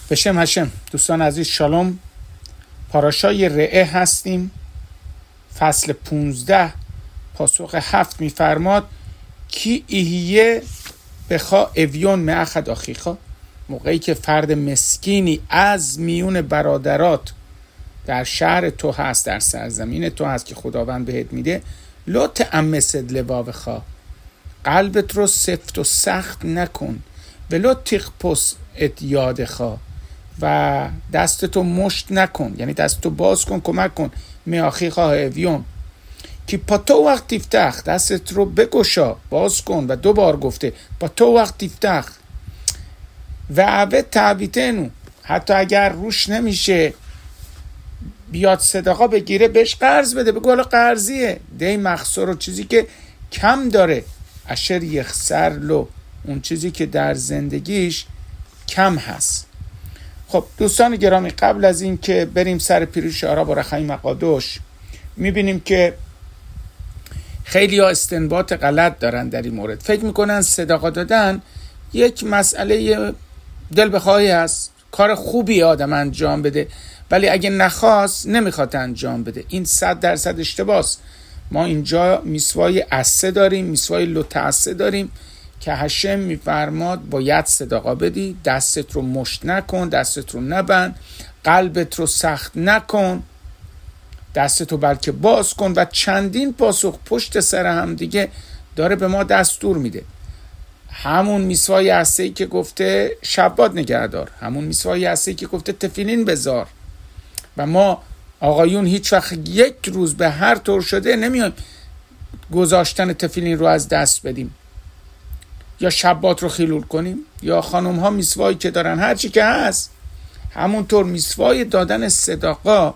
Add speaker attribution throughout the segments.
Speaker 1: بشم هشم. دوستان عزیز شالوم. پاراشای رعه هستیم. فصل 15 پاسخ 7 میفرماد کی ایهیه بخوا اویون معخد آخیخا. موقعی که فرد مسکینی از میون برادرات در شهر تو هست، در سرزمین تو هست که خداوند بهت میده، لا تعمسد لواوخا، قلبت رو سفت و سخت نکن، ولو تخپس ات یادخا، و دستتو مشت نکن، یعنی دستتو باز کن، کمک کن، میاخیخا اویون که پا تو وقت تفتخ، دستت رو بگشا، باز کن. و 2 بار گفته پا تو وقت تفتخ و اوه تعویتنو، حتی اگر روش نمیشه بیاد صدقا بگیره، بهش قرض بده، بگو حالا قرضیه، دی مخسر و چیزی که کم داره، اشر یخسر لو، اون چیزی که در زندگیش کم هست. خب دوستان گرامی، قبل از این که بریم سر پیروش آرا با رخای مقادوش، میبینیم که خیلی ها استنباط غلط دارن در این مورد. فکر میکنن صدقا دادن یک مسئله دل بخواهی هست، کار خوبی آدم انجام بده، ولی اگه نخواست نمیخواد انجام بده. این 100% اشتباهه. ما اینجا میسوای عسه داریم، میسوای لطعسه داریم که هشم میفرماد باید صدقا بدی، دستت رو مشت نکن، دستت رو نبند، قلبت رو سخت نکن، دستت رو بلکه باز کن. و چندین پاسخ پشت سر هم دیگه داره به ما دستور میده. همون میسوای عسه‌ای که گفته شبات نگهدار، همون میسوای عسه‌ای که گفته تفیلین بذار. و ما آقایون هیچ وقت یک روز به هر طور شده نمیایم گذاشتن تفیلین رو از دست بدیم یا شبات رو خیلول کنیم. یا خانم ها میسوایی که دارن هرچی که هست، همونطور میسوای دادن صدقا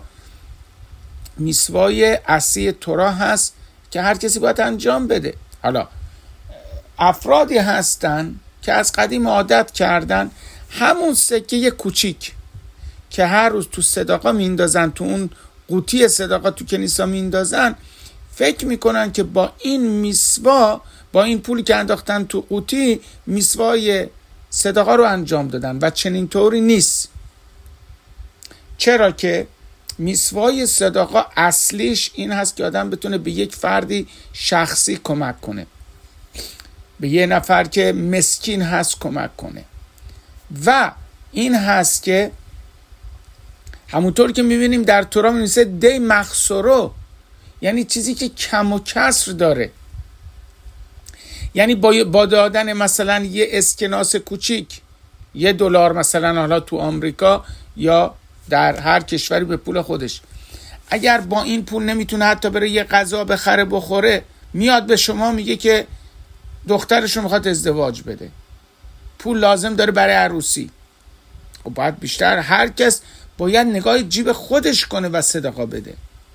Speaker 1: میسوای عصی تورا هست که هر کسی باید انجام بده. حالا افرادی هستن که از قدیم عادت کردن همون سکه کوچیک که هر روز تو صدقا میندازن، تو اون قوطی صدقا تو کنیسا میندازن، فکر میکنن که با این میسوا، با این پولی که انداختن تو قوطی، میسوای صدقا رو انجام دادن و چنین طوری نیست. چرا که میسوای صدقا اصلیش این هست که آدم بتونه به یک فردی شخصی کمک کنه، به یه نفر که مسکین هست کمک کنه. و این هست که همونطور که میبینیم در تورا می‌نویسه دی مخسرو، یعنی چیزی که کم و کسر داره. یعنی با دادن مثلا یه اسکناس کوچیک، $1 مثلا، حالا تو آمریکا یا در هر کشوری به پول خودش، اگر با این پول نمیتونه حتی بره یه غذا بخره بخوره، میاد به شما میگه که دخترش رو میخواد ازدواج بده، پول لازم داره برای عروسی. و باید بیشتر هر کس باید نگاه جیب خودش کنه و صدقا بده.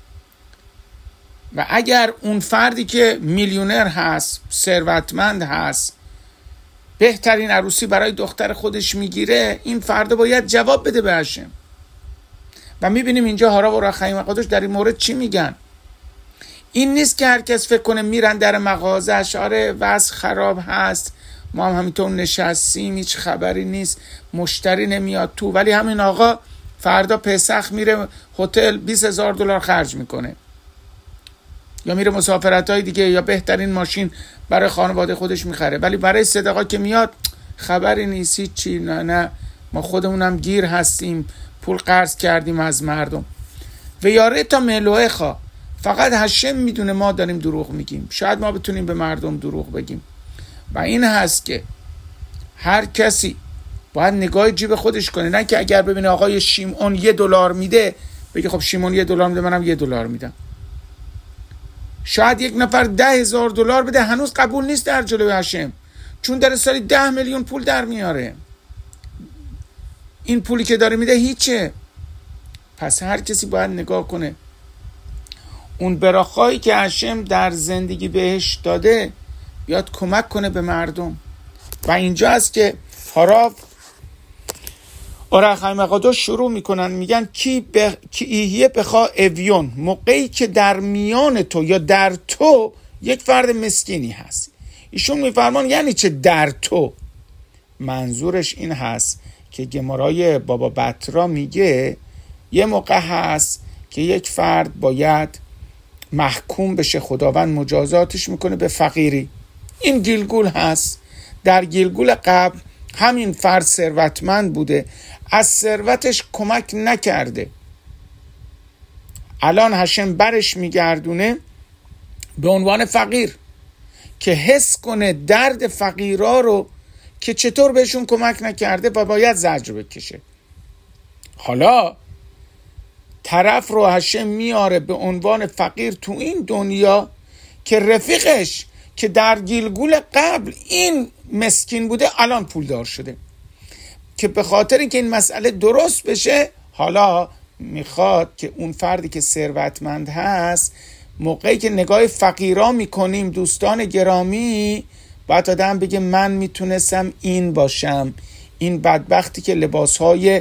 Speaker 1: و اگر اون فردی که میلیونر هست، ثروتمند هست، بهترین عروسی برای دختر خودش میگیره، این فرد باید جواب بده به هشم. و میبینیم اینجا هارا و رخای مقادوش در این مورد چی میگن. این نیست که هر کس فکر کنه میرن در مغازه، اشاره وضع خراب هست، ما هم همینطور نشستیم، هیچ خبری نیست، مشتری نمیاد تو، ولی همین آقا فردا پسخ میره هتل $20,000 خرج میکنه، یا میره مسافرت‌های دیگه، یا بهترین ماشین برای خانواده خودش میخره، ولی برای صدقا که میاد خبری نیست، هیچی. نه ما خودمونم گیر هستیم، پول قرض کردیم از مردم. و یاره تا ملوه خواه، فقط هشم میدونه ما داریم دروغ میگیم، شاید ما بتونیم به مردم دروغ بگیم. و این هست که هر کسی باید نگاه جیب خودش کنه، نه که اگر ببینه آقای شیمون $1 میده بگه خب شیمون $1 میده، منم $1 میدم. شاید یک نفر $10,000 بده، هنوز قبول نیست در جلوی هشم، چون در سالی 10 میلیون پول در میاره. این پولی که داره میده هیچه. پس هر کسی باید نگاه کنه اون براخایی که هشم در زندگی بهش داده بیاد کمک کنه به مردم. و اینجا است که هاراو رخای مقادوش شروع میکنن، میگن کی ایهیه بخوا اویون، موقعی که در میان تو یا در تو یک فرد مسکینی هست. ایشون میفرمان یعنی چه در تو؟ منظورش این هست که گمارای بابا بطرا میگه یه موقع هست که یک فرد باید محکوم بشه، خداوند مجازاتش میکنه به فقیری. این گیلگول هست. در گیلگول قبل همین فرد ثروتمند بوده، از ثروتش کمک نکرده. الان هشم برش میگردونه به عنوان فقیر که حس کنه درد فقیرا رو که چطور بهشون کمک نکرده و باید زجر بکشه. حالا طرف رو هشم میاره به عنوان فقیر تو این دنیا که رفیقش که در گیلگول قبل این مسکین بوده الان پولدار شده، که به خاطر اینکه این مسئله درست بشه حالا میخواد که اون فردی که ثروتمند هست موقعی که نگاه فقیرا میکنیم دوستان گرامی باید آدم بگه من میتونستم این باشم، این بدبختی که لباسهای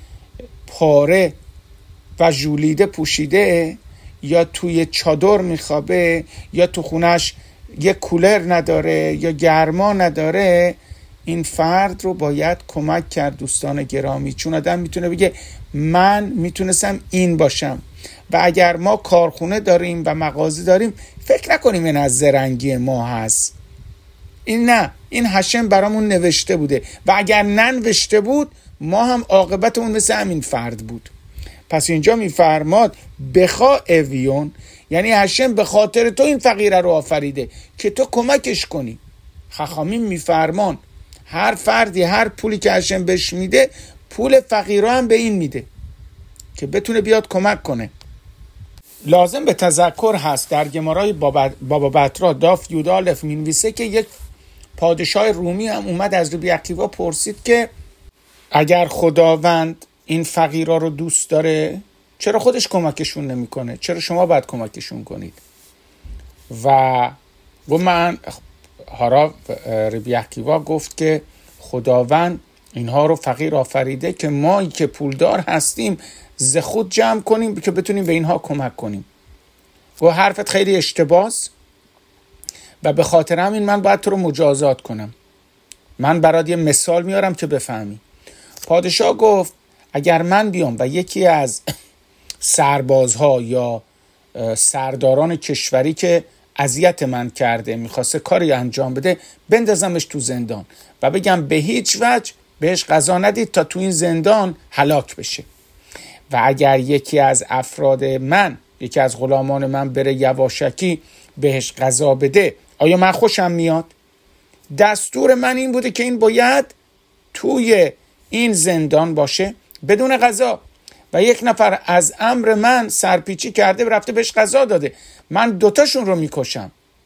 Speaker 1: پاره و ژولیده پوشیده یا توی چادر میخوابه یا تو خونش یه کولر نداره یا گرما نداره، این فرد رو باید کمک کرد دوستان گرامی، چون آدم میتونه بگه من میتونستم این باشم. و اگر ما کارخونه داریم و مغازه داریم فکر نکنیم این از زرنگی ما هست، این نه، این هشم برامون نوشته بوده و اگر ننوشته بود ما هم عاقبتمون مثل همین فرد بود. پس اینجا میفرماد بخوا اویون، یعنی هشم به خاطر تو این فقیره رو آفریده که تو کمکش کنی. خخامین میفرمان هر فردی هر پولی که هشم بهش میده پول فقیرا هم به این میده که بتونه بیاد کمک کنه. لازم به تذکر هست در گمارای بابا بطرا داف یودالف مینویسه که یک پادشاه رومی هم اومد از ربی عقیوا پرسید که اگر خداوند این فقیرا رو دوست داره چرا خودش کمکشون نمیکنه؟ چرا شما باید کمکشون کنید؟ و من ربی عقیوا گفت که خداوند اینها رو فقیر آفریده که مایی که پولدار هستیم ز خود جمع کنیم که بتونیم به اینها کمک کنیم. و حرفت خیلی اشتباس و به خاطر همین من باید تو رو مجازات کنم. من برات یه مثال میارم که بفهمی. پادشاه گفت اگر من بیام و یکی از سربازها یا سرداران کشوری که اذیت من کرده میخواسته کاری انجام بده بندازمش تو زندان و بگم به هیچ وجه بهش غذا ندید تا تو این زندان هلاک بشه، و اگر یکی از افراد من، یکی از غلامان من بره یواشکی بهش غذا بده، آیا من خوشم میاد؟ دستور من این بوده که این باید توی این زندان باشه بدون غذا و یک نفر از امر من سرپیچی کرده و رفته بهش غذا داده، من دوتاشون رو میکشم.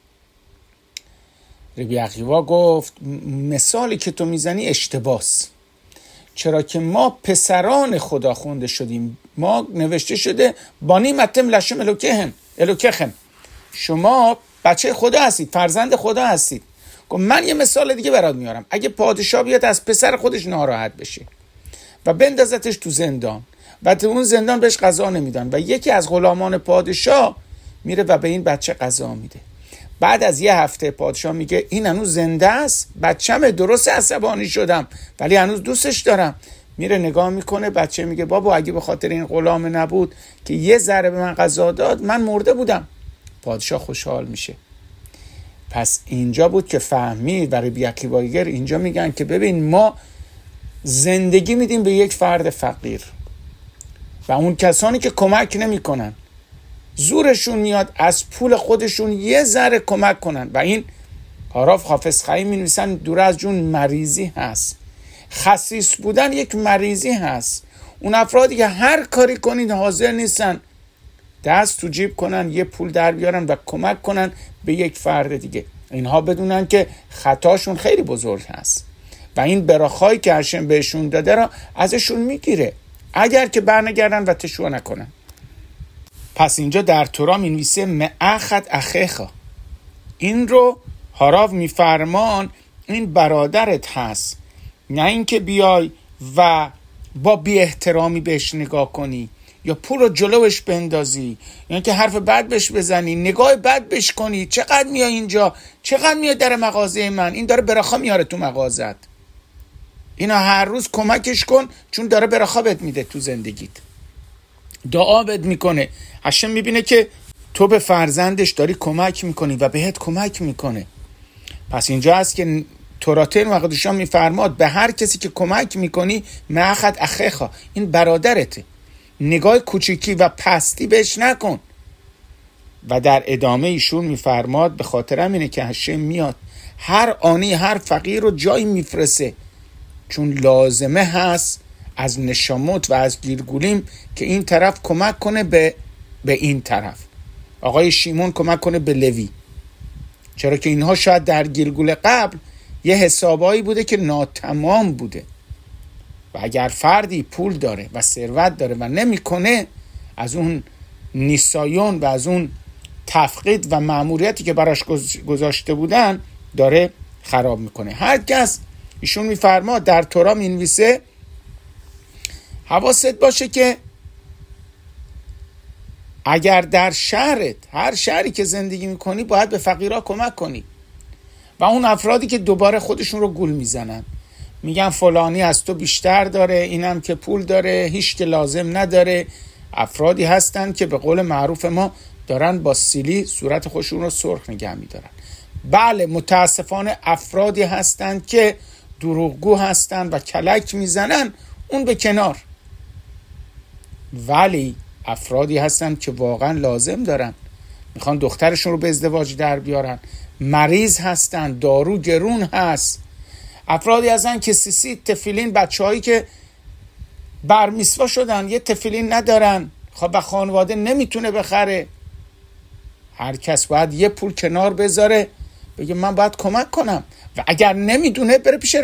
Speaker 1: ربی عقیوا گفت مثالی که تو میزنی اشتباس، چرا که ما پسران خدا خونده شدیم، ما نوشته شده بانی متم لشم الوکهم، شما بچه خدا هستید، فرزند خدا هستید. گفت من یه مثال دیگه برات میارم. اگه پادشاه بیاد از پسر خودش ناراحت بشه و بندازتش تو زندان و تو اون زندان بهش غذا نمیدن و یکی از غلامان پادشاه میره و به این بچه غذا میده، بعد از یه هفته پادشاه میگه این هنوز زنده است، بچه‌م درست عصبانی شدم ولی هنوز دوستش دارم. میره نگاه میکنه، بچه میگه بابا اگه به خاطر این غلام نبود که یه ذره به من غذا داد من مرده بودم. پادشاه خوشحال میشه. پس اینجا بود که فهمید و ربی عقیوا اینجا میگن که ببین ما زندگی میدیم به یک فرد فقیر و اون کسانی که کمک نمیکنن زورشون میاد از پول خودشون یه ذره کمک کنن و این هاراف حافظ خیم می‌نویسن دور از جون مریضی هست. خسیس بودن یک مریضی هست. اون افرادی که هر کاری کنید حاضر نیستن دست تو جیب کنن یه پول در بیارن و کمک کنن به یک فرد دیگه، اینها بدونن که خطاشون خیلی بزرگ هست و این براخایی که هشم بهشون داده را ازشون میگیره اگر که برنگردن و تشویق نکنن. پس اینجا در تورا می‌نویسه معخد اخیخا، این رو هاراو میفرمان این برادرت هست، نه اینکه بیای و با بی احترامی بهش نگاه کنی یا پول رو جلوش بندازی یا اینکه حرف بد بهش بزنی، نگاه بد بهش کنی، چقدر میای اینجا، چقدر میای در مغازه من، این داره براخا میاره تو مغازت. اینا هر روز کمکش کن، چون داره برخا بهت میده تو زندگیت، دعا بهت میکنه. هشم میبینه که تو به فرزندش داری کمک میکنی و بهت کمک میکنه. پس اینجا هست که توراتین و قدوشان میفرماد به هر کسی که کمک میکنی معخد اخیخا، این برادرته، نگاه کوچیکی و پستی بهش نکن. و در ادامه ایشون میفرماد به خاطر همینه که هشم میاد هر آنی هر فقیر رو جایی میفرسه، چون لازمه هست از نشامت و از گیرگولیم که این طرف کمک کنه به این طرف. آقای شیمون کمک کنه به لوی، چرا که اینها شاید در گیرگول قبل یه حسابایی بوده که ناتمام بوده و اگر فردی پول داره و ثروت داره و نمیکنه، از اون نیسایون و از اون تفقید و مأموریتی که براش گذاشته بودن داره خراب میکنه. هر کس، ایشون میفرما در تورا مینویسه حواست باشه که اگر در شهرت، هر شهری که زندگی میکنی، باید به فقیرها کمک کنی و اون افرادی که دوباره خودشون رو گول میزنن، میگن فلانی از تو بیشتر داره، اینم که پول داره، هیچ که لازم نداره. افرادی هستن که به قول معروف ما دارن با سیلی صورت خودشون رو سرخ نگه میدارن. بله متاسفانه افرادی هستن که دروغگو هستن و کلک میزنن، اون به کنار. ولی افرادی هستن که واقعا لازم دارن، میخوان دخترشون رو به ازدواج در بیارن، مریض هستن، دارو گرون هست. افرادی هستن که سیسی تفیلین، بچه‌هایی که برمیسوا شدن یه تفیلین ندارن، خب خانواده نمیتونه بخره. هر کس باید یه پول کنار بذاره بگه من باید کمک کنم و اگر نمیدونه بره پیش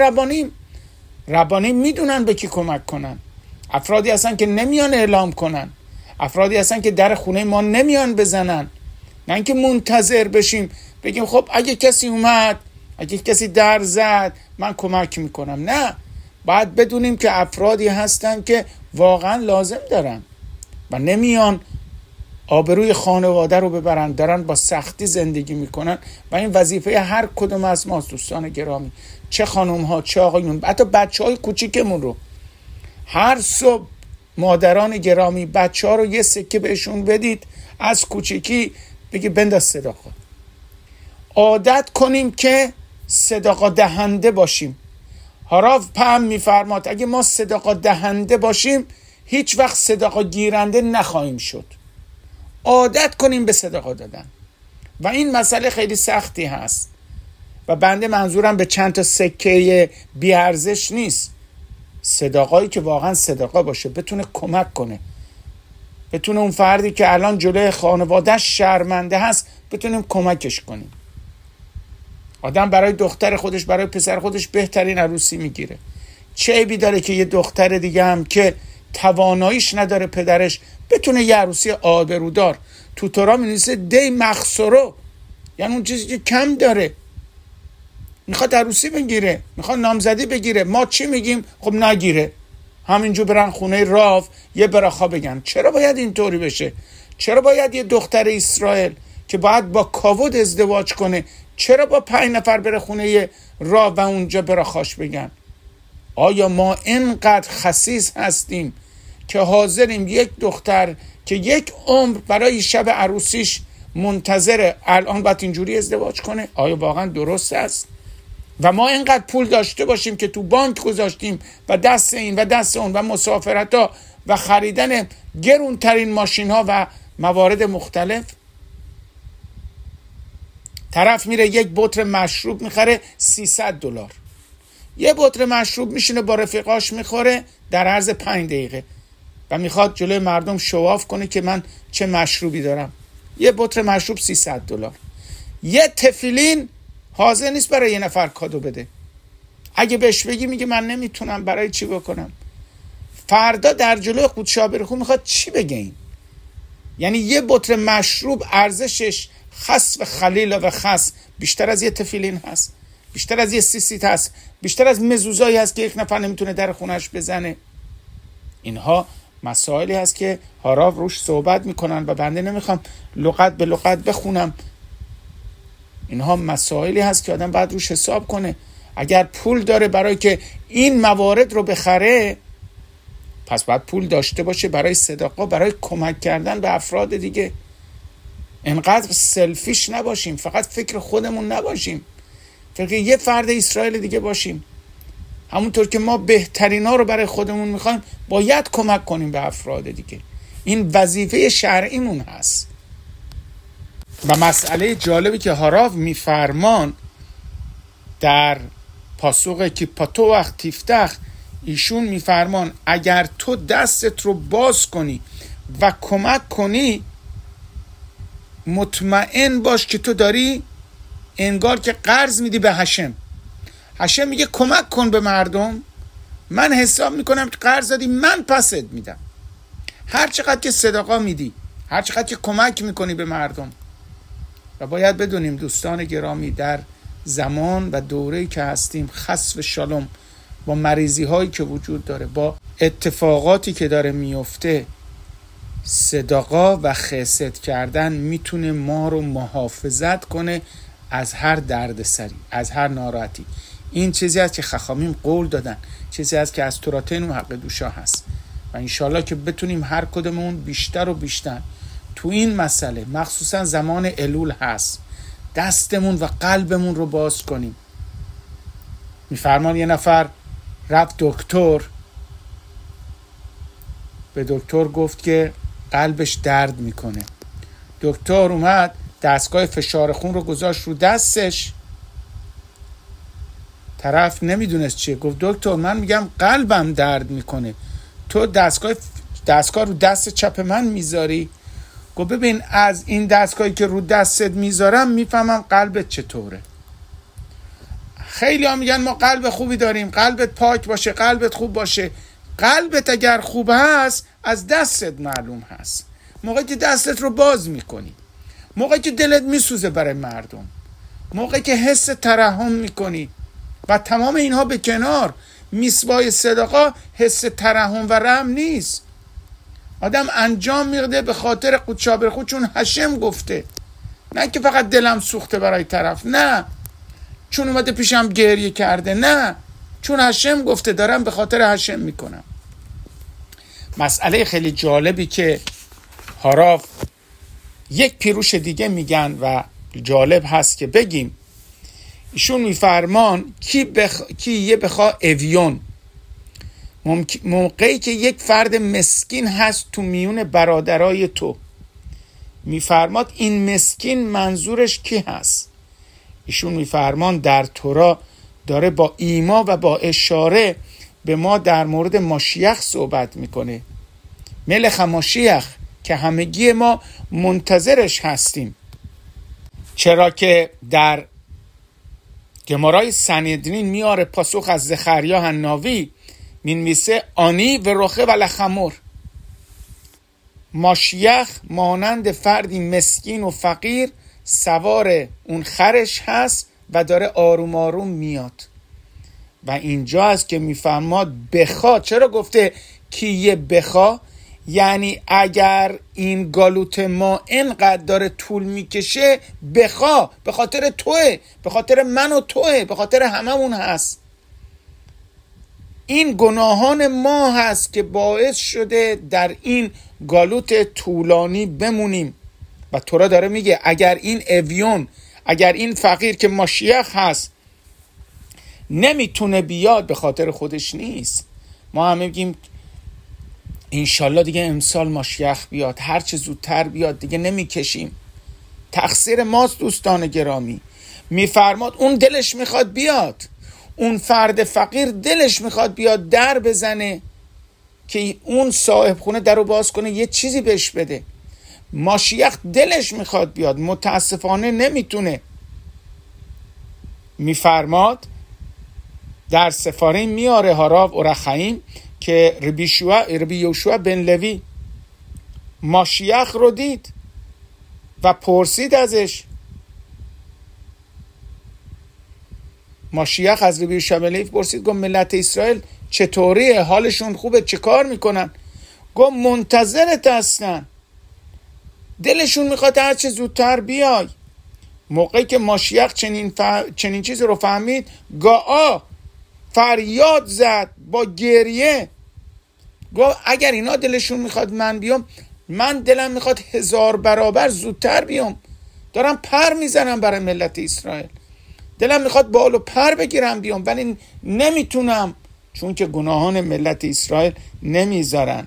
Speaker 1: ربانیم میدونن به کی کمک کنن. افرادی هستن که نمیان اعلام کنن، افرادی هستن که در خونه ما نمیان بزنن، نه اینکه منتظر بشیم بگیم خب اگه کسی اومد، اگه کسی در زد من کمک میکنم. نه، باید بدونیم که افرادی هستن که واقعا لازم دارن و نمیان آبروی خانواده رو ببرن، دارن با سختی زندگی میکنن و این وظیفه هر کدوم از ماست دوستان گرامی، چه خانم ها چه آقایون، حتی بچه های کوچیکمون رو. هر صبح مادران گرامی بچه ها رو یه سکه بهشون بدید از کوچیکی، بگی بنداز صداقا. عادت کنیم که صداقا دهنده باشیم. هاراو پهم میفرماد اگه ما صداقا دهنده باشیم هیچ وقت صداقا گیرنده نخواهیم شد. عادت کنیم به صداقا دادن و این مسئله خیلی سختی هست و بنده منظورم به چند تا سکه بیارزش نیست، صداقایی که واقعا صداقا باشه، بتونه کمک کنه، بتونه اون فردی که الان جلوی خانواده‌اش شرمنده هست بتونیم کمکش کنیم. آدم برای دختر خودش، برای پسر خودش بهترین عروسی میگیره. چه عیبی داره که یه دختر دیگه هم که تواناییش نداره پدرش بتونه یه عروسی آبرودار. تو تورا می‌نویسه دی مخسرو، یعنی اون چیزی که کم داره میخواد عروسی بگیره، میخواد نامزدی بگیره، ما چی میگیم؟ خب نگیره، همینجور برن خونه راو یه براخا بگن. چرا باید اینطوری بشه؟ چرا باید یه دختر اسرائیل که باید با کاود ازدواج کنه، چرا با 5 نفر بره خونه راو و اونجا براخاش بگن؟ آیا ما اینقدر خسیس هستیم که حاضریم یک دختر که یک عمر برای شب عروسیش منتظره الان باید اینجوری ازدواج کنه؟ آیا واقعا درست است؟ و ما اینقدر پول داشته باشیم که تو بانک گذاشتیم و دست این و دست اون و مسافرت ها و خریدن گرونترین ماشین ها و موارد مختلف؟ طرف میره یک بطر مشروب میخره $300، یه بطر مشروب میشینه با رفیقاش میخوره در عرض 5 دقیقه و میخواد جلوی مردم شواف کنه که من چه مشروبی دارم. یه بطر مشروب $300. یه تفیلین حاضر نیست برای یه نفر کادو بده. اگه بهش بگی میگه من نمیتونم، برای چی بکنم؟ فردا در جلوی قدس بریخو میخواد چی بگه این؟ یعنی یه بطر مشروب ارزشش خس و خلیل و خس بیشتر از یه تفیلین هست، بیشتر از یه سیسیت هست، بیشتر از مزوزایی هست که یک نفر نمیتونه در خونش بزنه. اینها مسائلی هست که هاراو روش صحبت میکنن و بنده نمیخوام لغت به لغت بخونم. اینها مسائلی هست که آدم باید روش حساب کنه. اگر پول داره برای که این موارد رو بخره، پس باید پول داشته باشه برای صدقه، برای کمک کردن به افراد دیگه. انقدر سلفیش نباشیم، فقط فکر خودمون نباشیم، فکر یه فرد اسرائیل دیگه باشیم. همونطور که ما بهترین ها رو برای خودمون میخوایم، باید کمک کنیم به افراد دیگه. این وظیفه شرعیمون هست. و مسئله جالبی که هاراو میفرمان در پاسخ که پاتو وقت تیفتخ، ایشون میفرمان اگر تو دستت رو باز کنی و کمک کنی، مطمئن باش که تو داری انگار که قرض میدی به هشم. هشم میگه کمک کن به مردم، من حساب میکنم که قرض دادی، من پست میدم. هر چقدر که صدقه میدی، هر چقدر که کمک میکنی به مردم. و باید بدونیم دوستان گرامی، در زمان و دوره‌ای که هستیم، خسف شالوم، با مریضی هایی که وجود داره، با اتفاقاتی که داره میفته، صدقه و خست کردن میتونه ما رو محافظت کنه از هر دردسری، از هر ناراحتی. این چیزی است که خخامیم قول دادن، چیزی است که از توراتین و حق دوشا هست. و انشالله که بتونیم هر کدومون بیشتر و بیشتر تو این مسئله، مخصوصا زمان الول هست، دستمون و قلبمون رو باز کنیم. میفرمان یه نفر رفت دکتر، به دکتر گفت که قلبش درد میکنه. دکتر اومد دستگاه فشار خون رو گذاشت رو دستش، طرف نمیدونست چیه. گفت دکتر من میگم قلبم درد میکنه، تو دستگاه رو دست چپ من میذاری؟ گفت ببین از این دستگاهی که رو دستت میذارم میفهمم قلبت چطوره. خیلی ها میگن ما قلب خوبی داریم، قلبت پاک باشه، قلبت خوب باشه. قلبت اگر خوب هست از دستت معلوم هست. موقعی که دستت رو باز میکنی، موقعی که دلت میسوزه برای مردم، موقعی که حس ترحم میکنی و تمام اینها به کنار، میسوای صدقه حس ترحم و رحم نیست. آدم انجام میده به خاطر قدشابر خود، چون هشم گفته، نه که فقط دلم سوخته برای طرف، نه چون اومده پیشم گریه کرده، نه چون هشم گفته دارم به خاطر هشم میکنم. مسئله خیلی جالبی که هاراو یک پیروش دیگه میگن و جالب هست که بگیم. ایشون میفرمان کی یه بخوا اویون، موقعی که یک فرد مسکین هست تو میون برادرای تو، میفرماد این مسکین منظورش کی هست؟ ایشون میفرمان در تورا داره با ایما و با اشاره به ما در مورد ماشیخ صحبت میکنه، ملخ ماشیخ که همگی ما منتظرش هستیم. چرا که در گمارای سنهدرین میاره پاسخ از زخریا حناوی، مینویسه آنی و رخه و لخمور، ماشیخ مانند فردی مسکین و فقیر سوار اون خرش هست و داره آروم آروم میاد. و اینجا هست که میفرماد بخوا. چرا گفته کی یه بخوا؟ یعنی اگر این گالوت ما اینقدر داره طول میکشه، بخوا، به خاطر توه، به خاطر من و توه، به خاطر هممون هست. این گناهان ما هست که باعث شده در این گالوت طولانی بمونیم. و تورا داره میگه اگر این اویون، اگر این فقیر که ماشیخ هست نمیتونه بیاد، به خاطر خودش نیست. ما هم میگیم انشالله دیگه امسال ماشیخ بیاد، هر چه زودتر بیاد، دیگه نمیکشیم. تقصیر ماست دوستان گرامی. میفرماد اون دلش میخواد بیاد، اون فرد فقیر دلش میخواد بیاد در بزنه که اون صاحب خونه در رو باز کنه، یه چیزی بهش بده. ماشیخ دلش میخواد بیاد، متاسفانه نمیتونه. میفرماد در سفارین میاره هاراو اورخایم که ربی یوشوع بن لوی ماشیخ رو دید و پرسید ازش. ماشیخ از ربی یوشوع بن لوی پرسید، گفت ملت اسرائیل چطوریه؟ حالشون خوبه؟ چه کار میکنن؟ گفت منتظرت هستن، دلشون میخواد هر چه زودتر بیای. موقعی که ماشیخ چنین چیزی رو فهمید، فریاد زد با گریه، گفت اگر اینا دلشون میخواد من بیام، من دلم میخواد 1000 برابر زودتر بیام. دارم پر میزنم برای ملت اسرائیل، دلم میخواد بال و پر بگیرم بیام، ولی نمیتونم، چون که گناهان ملت اسرائیل نمیذارن.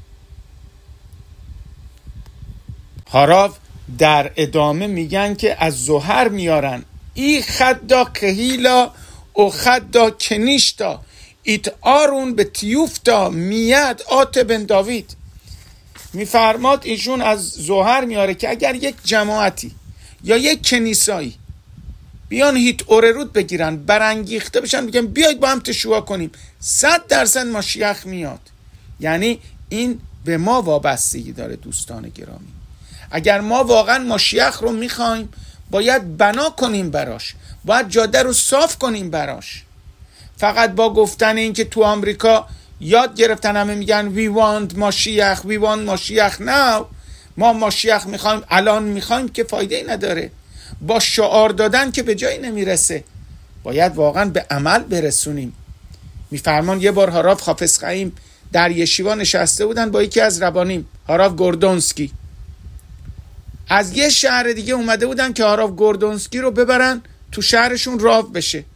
Speaker 1: هاراو در ادامه میگن که از زهر میارن، ای خدا کهیلا او خدا کنیشتا ایت آرون به تیوفتا میاد آت بن داوید. میفرماد ایشون از زهر میاره که اگر یک جماعتی یا یک کنیسایی بیان هیت اوررود بگیرن، برانگیخته بشن، بگن بیاید با هم تشویق کنیم، 100% ماشیخ میاد. یعنی این به ما وابستگی داره دوستان گرامی. اگر ما واقعا ماشیخ رو میخوایم، باید بنا کنیم براش، باید جاده رو صاف کنیم براش. فقط با گفتن این که تو آمریکا یاد گرفتن، همه میگن we want ماشیخ now، ما ماشیخ میخوایم، الان میخوایم، که فایده ای نداره. با شعار دادن که به جایی نمیرسه، باید واقعا به عمل برسونیم. میفرمان یه بار هاراو حافظ خیم در یشیوا نشسته بودن با یکی از ربانیم، هاراو گوردونسکی. از یه شهر دیگه اومده بودن که هاراو گوردونسکی رو ببرن تو شهرشون راو بشه.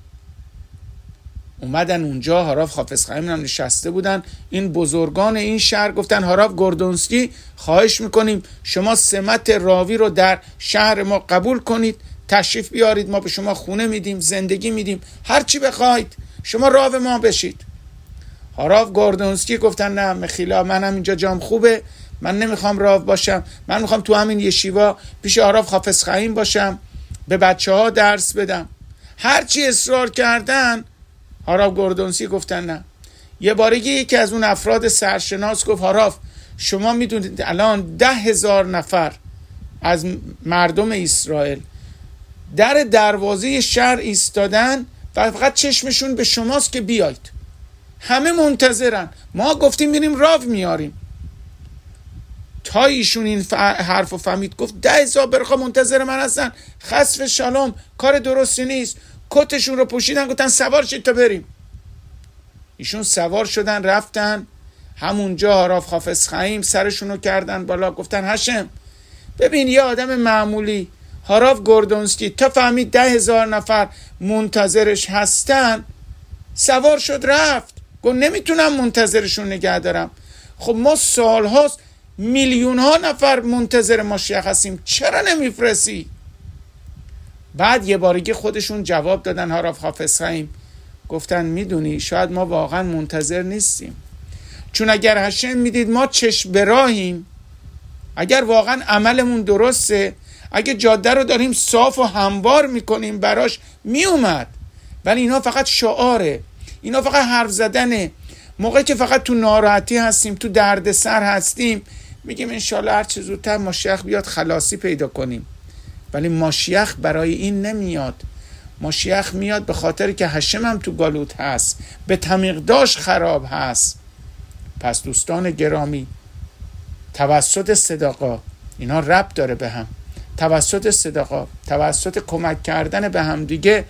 Speaker 1: اومدن اونجا، هاراو حافظ خیم هم نشسته بودن. این بزرگان این شهر گفتن هاراو گوردونسکی، خواهش میکنیم شما سمت راوی رو در شهر ما قبول کنید، تشریف بیارید، ما به شما خونه میدیم، زندگی میدیم، هر چی بخواید، شما راو ما بشید. هاراو گوردونسکی گفتن نه مخیلا، منم اینجا جام خوبه، من نمیخوام راو باشم، من میخوام تو همین یشیوا پیش هاراو حافظ خیم باشم، به بچه ها درس بدم. هرچی اصرار کردن، هاراو گوردونسکی گفتن نه. یه بارگی یکی از اون افراد سرشناس گفت هاراو، شما میدونید الان 10,000 نفر از مردم اسرائیل در دروازه شهر ایستادن و فقط چشمشون به شماست که بیاید، همه منتظرن، ما گفتیم میریم راو میاریم. تا ایشون این حرفو فهمید، گفت 10,000 برخوا منتظر من هستن، خسف شالوم، کار درستی نیست. کتشون رو پوشیدن، گفتن سوار شید تا بریم. ایشون سوار شدن رفتن. همونجا هاراو حافظ خیم سرشون رو کردن بالا، گفتن هشم ببین یه آدم معمولی هاراو گوردونسکی تا فهمید 10,000 نفر منتظرش هستن، سوار شد رفت. گفت نمیتونم منتظرشون نگه دارم. خب ما سالهاست میلیون ها نفر منتظر ماشیخ هستیم، چرا نمیفرستی؟ بعد یه بارگی خودشون جواب دادن هاراو حافظ خیم، گفتن میدونی شاید ما واقعا منتظر نیستیم، چون اگر هشم میدید ما چشم به راهیم، اگر واقعا عملمون درسته، اگه جاده رو داریم صاف و هموار میکنیم براش میومد. ولی اینا فقط شعاره، اینا فقط حرف زدنه. موقعی که فقط تو ناراحتی هستیم، تو درد سر هستیم، میگیم انشالله هر چه زودتر ماشیخ بیاد خلاصی پیدا کنیم. ولی ماشیخ برای این نمیاد. ماشیخ میاد به خاطر که هشم هم تو گالوت هست، به تمیقداش خراب هست. پس دوستان گرامی، توسط صداقا، اینا ربط داره به هم، توسط صداقا، توسط کمک کردن به هم دیگه،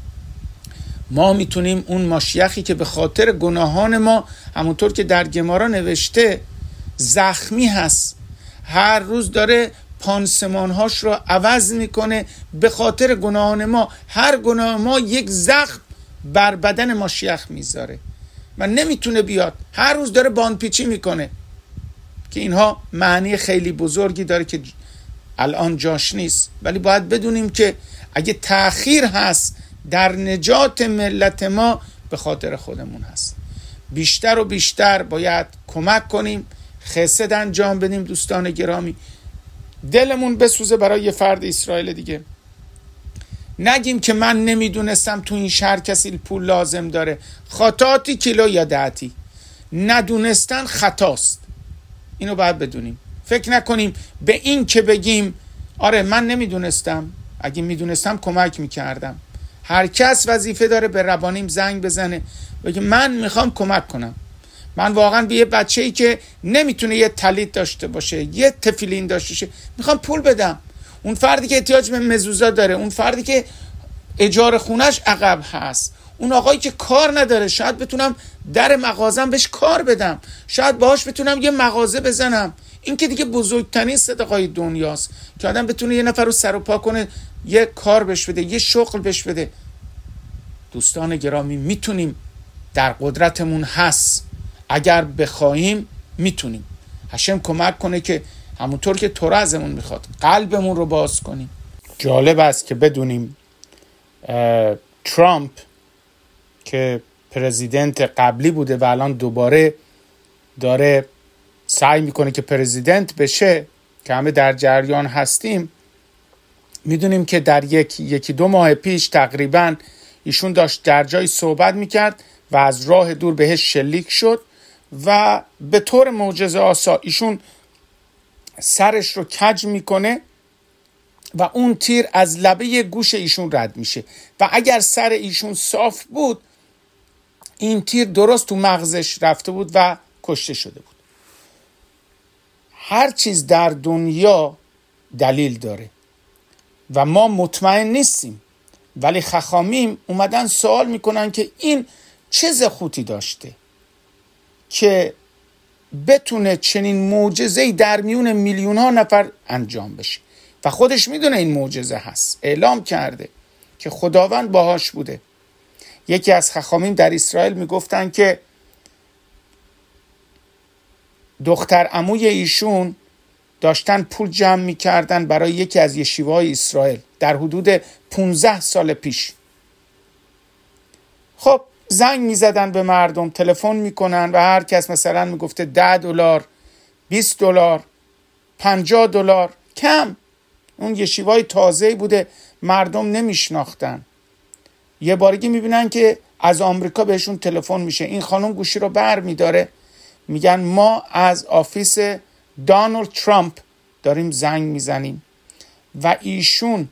Speaker 1: ما میتونیم اون ماشیخی که به خاطر گناهان ما، همونطور که در گمارا نوشته، زخمی هست، هر روز داره پانسمانهاش رو عوض میکنه به خاطر گناهان ما، هر گناه ما یک زخم بر بدن ماشیخ میذاره و نمیتونه بیاد، هر روز داره باندپیچی میکنه، که اینها معنی خیلی بزرگی داره که الان جاش نیست. ولی باید بدونیم که اگه تأخیر هست در نجات ملت ما، به خاطر خودمون هست. بیشتر و بیشتر باید کمک کنیم، خسد انجام بدیم. دوستان گرامی، دلمون بسوزه برای یه فرد اسرائیل دیگه. نگیم که من نمیدونستم تو این شهر کسی پول لازم داره. خطاتی کیلو یا دهتی، ندونستن خطاست. اینو باید بدونیم. فکر نکنیم به این که بگیم آره من نمیدونستم، اگه میدونستم کمک میکردم. هر کس وظیفه داره به ربانیم زنگ بزنه بگه من میخوام کمک کنم. من واقعا به یه بچه‌ای که نمیتونه یه تلیت داشته باشه، یه تفیلین داشته باشه، میخوام پول بدم. اون فردی که احتیاج به مزوزا داره، اون فردی که اجاره خونش عقب هست، اون آقایی که کار نداره، شاید بتونم در مغازم بهش کار بدم، شاید باهاش بتونم یه مغازه بزنم. این که دیگه بزرگترین صدقای دنیاست که آدم بتونه یه نفر رو سر و پا کنه، یه کار بهش بده، یه شغل بهش بده. دوستان گرامی، میتونیم، در قدرتمون هست، اگر بخوایم میتونیم. هشم کمک کنه که همونطور که تورا ازمون میخواد قلبمون رو باز کنیم. جالب است که بدونیم ترامپ که پرزیدنت قبلی بوده و الان دوباره داره سعی میکنه که پرزیدنت بشه، که همه در جریان هستیم، میدونیم که در یکی دو ماه پیش تقریبا ایشون داشت در جایی صحبت میکرد و از راه دور بهش شلیک شد و به طور معجزه آسا ایشون سرش رو کج میکنه و اون تیر از لبه گوش ایشون رد میشه و اگر سر ایشون صاف بود این تیر درست تو مغزش رفته بود و کشته شده بود. هر چیز در دنیا دلیل داره و ما مطمئن نیستیم، ولی خخامیم اومدن سوال میکنن که این چه زخوتی داشته که بتونه چنین معجزه‌ای در میون میلیون ها نفر انجام بشه و خودش میدونه این معجزه هست، اعلام کرده که خداوند باهاش بوده. یکی از خخامیم در اسرائیل میگفتن که دختر عموی ایشون داشتن پول جمع میکردن برای یکی از یشیوهای اسرائیل در حدود 15 سال پیش. خب زنگ میزدن به مردم، تلفن میکنن و هر کس مثلا میگفته $10، $20، $50 کم. اون یشیوهای تازه‌ای بوده، مردم نمیشناختن. یه بارگی میبینن که از آمریکا بهشون تلفن میشه، این خانم گوشی رو بر میداره، میگن ما از آفیس دونالد ترامپ داریم زنگ میزنیم و ایشون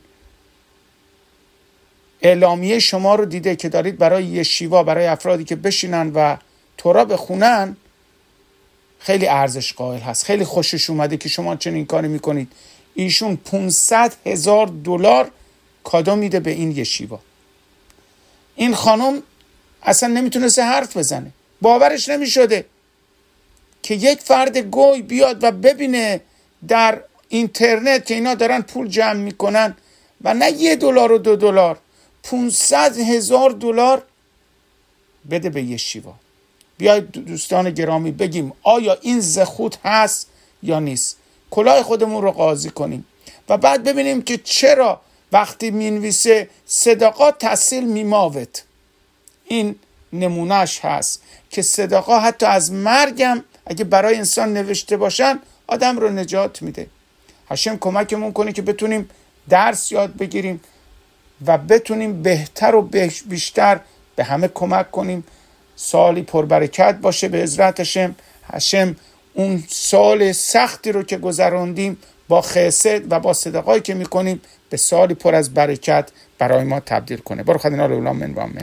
Speaker 1: اعلامیه شما رو دیده که دارید برای یشیوا، برای افرادی که بشینن و تورا بخونن، خیلی ارزش قائل هست، خیلی خوشش اومده که شما چنین کاری میکنید. ایشون $500,000 کادو میده به این یشیوا. این خانم اصلا نمیتونسته حرف بزنه، باورش نمیشده که یک فرد گوی بیاد و ببینه در اینترنت که اینا دارن پول جمع میکنن و نه $1 و $2، $500,000 بده به یشیوا. بیاید دوستان گرامی بگیم آیا این زخوت هست یا نیست، کلاه خودمون رو قاضی کنیم و بعد ببینیم که چرا وقتی مینویسه صدقات تحصیل میماوت، این نمونهش هست که صدقا حتی از مرگم اگه برای انسان نوشته باشن آدم رو نجات میده. هشم کمکمون کنه که بتونیم درس یاد بگیریم و بتونیم بهتر و بیشتر به همه کمک کنیم. سالی پربرکت باشه به عزت هشم. اون سال سختی رو که گذراندیم با خیست و با صدقایی که میکنیم به سالی پر از برکت برای ما تبدیل کنه. برو خدینا رو اولام من و من.